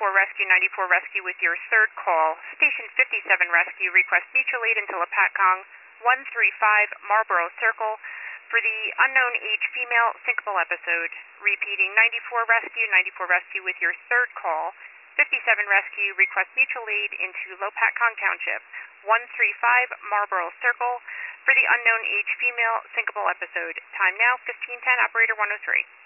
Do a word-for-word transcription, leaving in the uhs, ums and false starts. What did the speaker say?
ninety-four Rescue, ninety-four Rescue with your third call. Station fifty-seven Rescue, request mutual aid until Apatcong, one three five Marlboro Circle for the unknown age female syncopal episode. Repeating, ninety-four Rescue, ninety-four Rescue with your third call. fifty-seven Rescue, request mutual aid into Lopatcong Township, one three five Marlboro Circle for the unknown age female syncopal episode. Time now, fifteen ten, operator one oh three.